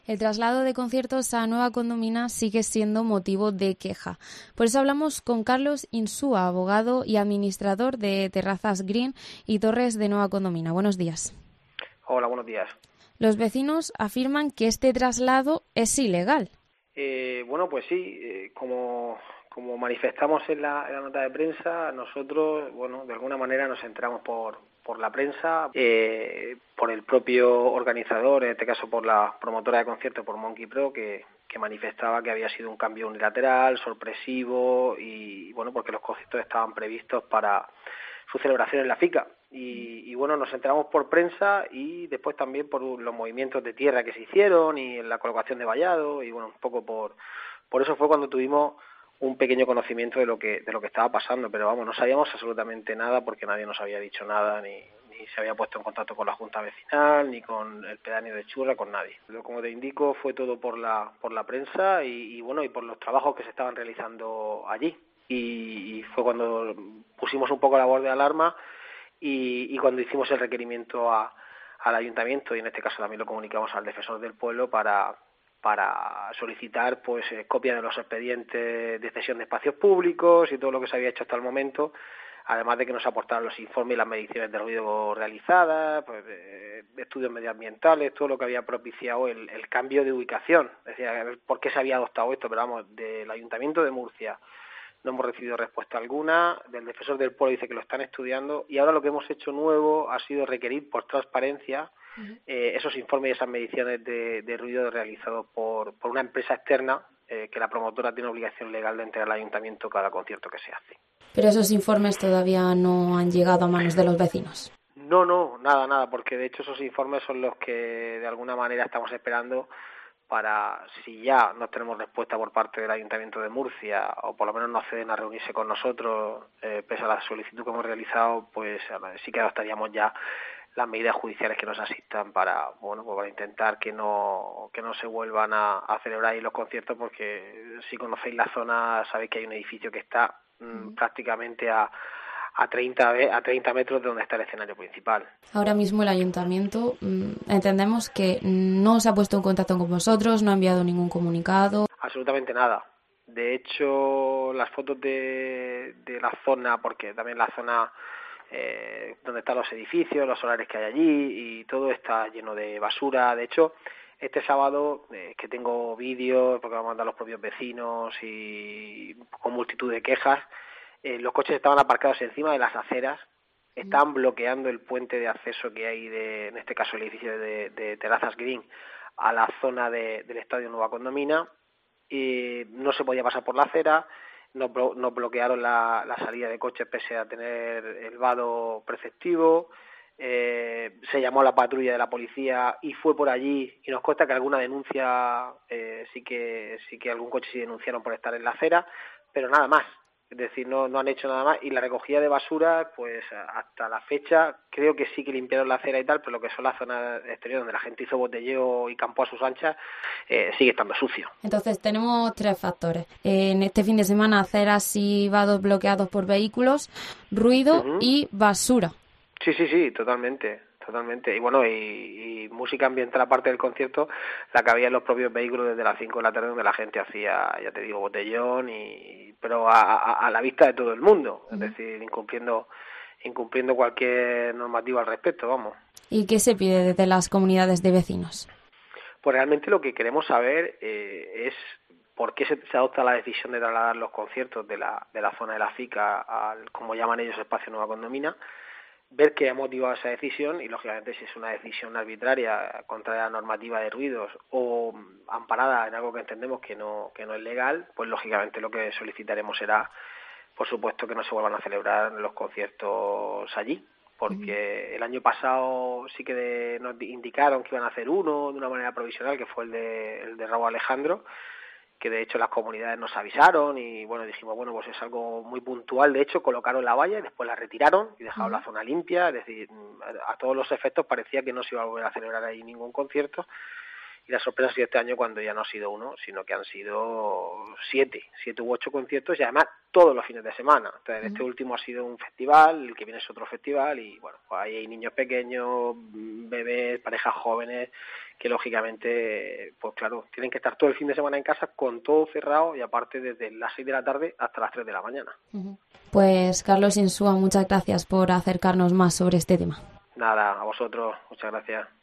El traslado de conciertos a Nueva Condomina sigue siendo motivo de queja. Por eso hablamos con Carlos Insúa, abogado y administrador de Terrazas Green y Torres de Nueva Condomina. Buenos días. Hola, buenos días. Los vecinos afirman que este traslado es ilegal. Bueno, pues sí, como manifestamos en la nota de prensa, nosotros, bueno, de alguna manera nos enteramos por la prensa, por el propio organizador, en este caso por la promotora de conciertos, por Monkey Pro, que manifestaba que había sido un cambio unilateral, sorpresivo y bueno, porque los conciertos estaban previstos para su celebración en la FICA. Y bueno, nos enteramos por prensa y después también por los movimientos de tierra que se hicieron y en la colocación de vallado y bueno, un poco por eso fue cuando tuvimos un pequeño conocimiento de lo que estaba pasando, pero vamos, no sabíamos absolutamente nada porque nadie nos había dicho nada ni se había puesto en contacto con la Junta Vecinal ni con el pedáneo de Churra, con nadie. Pero como te indico, fue todo por la prensa y bueno, y por los trabajos que se estaban realizando allí. Y fue cuando pusimos un poco la voz de alarma y cuando hicimos el requerimiento al ayuntamiento, y en este caso también lo comunicamos al defensor del pueblo para solicitar pues copia de los expedientes de cesión de espacios públicos y todo lo que se había hecho hasta el momento, además de que nos aportaran los informes y las mediciones de ruido realizadas, pues de estudios medioambientales, todo lo que había propiciado el cambio de ubicación. Es decir, a ver por qué se había adoptado esto, pero vamos, del Ayuntamiento de Murcia no hemos recibido respuesta alguna, del defensor del pueblo dice que lo están estudiando y ahora lo que hemos hecho nuevo ha sido requerir por transparencia esos informes y esas mediciones de ruido realizados por una empresa externa que la promotora tiene obligación legal de entregar al ayuntamiento cada concierto que se hace. Pero esos informes todavía no han llegado a manos de los vecinos. No, nada, porque de hecho esos informes son los que de alguna manera estamos esperando para, si ya no tenemos respuesta por parte del Ayuntamiento de Murcia o por lo menos no acceden a reunirse con nosotros pese a la solicitud que hemos realizado, pues sí que adoptaríamos ya las medidas judiciales que nos asistan para intentar que no se vuelvan a celebrar ahí los conciertos, porque si conocéis la zona sabéis que hay un edificio que está prácticamente a 30 metros de donde está el escenario principal. Ahora mismo el ayuntamiento entendemos que no se ha puesto en contacto con vosotros, no ha enviado ningún comunicado. Absolutamente nada. De hecho, las fotos de la zona, porque también la zona donde están los edificios, los solares que hay allí y todo está lleno de basura. De hecho, este sábado, que tengo vídeos, porque me mandan los propios vecinos y con multitud de quejas, los coches estaban aparcados encima de las aceras, estaban bloqueando el puente de acceso que hay en este caso el edificio de Terrazas Green a la zona del Estadio Nueva Condomina, y no se podía pasar por la acera, nos bloquearon la salida de coches pese a tener el vado preceptivo, se llamó a la patrulla de la policía y fue por allí y nos consta que alguna denuncia sí que algún coche sí denunciaron por estar en la acera, pero nada más. Es decir, no han hecho nada más. Y la recogida de basura, pues hasta la fecha, creo que sí que limpiaron la acera y tal, pero lo que son las zonas exteriores donde la gente hizo botelleo y campó a sus anchas, sigue estando sucio. Entonces tenemos tres factores. En este fin de semana, aceras y vados bloqueados por vehículos, ruido y basura. Sí, totalmente. Y bueno, y música ambiental aparte del concierto, la que había en los propios vehículos desde las 5 de la tarde, donde la gente hacía, ya te digo, botellón, pero a la vista de todo el mundo, es decir, incumpliendo cualquier normativa al respecto, vamos. ¿Y qué se pide desde las comunidades de vecinos? Pues realmente lo que queremos saber es por qué se adopta la decisión de trasladar los conciertos de la zona de la FICA al, como llaman ellos, espacio Nueva Condomina, ver qué ha motivado esa decisión y, lógicamente, si es una decisión arbitraria, contraria a la normativa de ruidos o amparada en algo que entendemos que no es legal, pues, lógicamente, lo que solicitaremos será, por supuesto, que no se vuelvan a celebrar los conciertos allí, porque el año pasado sí que nos indicaron que iban a hacer uno de una manera provisional, que fue el de Raúl Alejandro, que de hecho las comunidades nos avisaron y bueno, dijimos, bueno, pues es algo muy puntual. De hecho, colocaron la valla y después la retiraron y dejaron la zona limpia, es decir, a todos los efectos parecía que no se iba a volver a celebrar ahí ningún concierto. Y la sorpresa ha sido este año, cuando ya no ha sido uno, sino que han sido 7 u 8 conciertos, y además todos los fines de semana. Entonces, este último ha sido un festival, el que viene es otro festival, y bueno, pues ahí hay niños pequeños, bebés, parejas jóvenes, que lógicamente, pues claro, tienen que estar todo el fin de semana en casa con todo cerrado y aparte desde las 6 de la tarde hasta las 3 de la mañana. Pues Carlos Insúa, muchas gracias por acercarnos más sobre este tema. Nada, a vosotros, muchas gracias.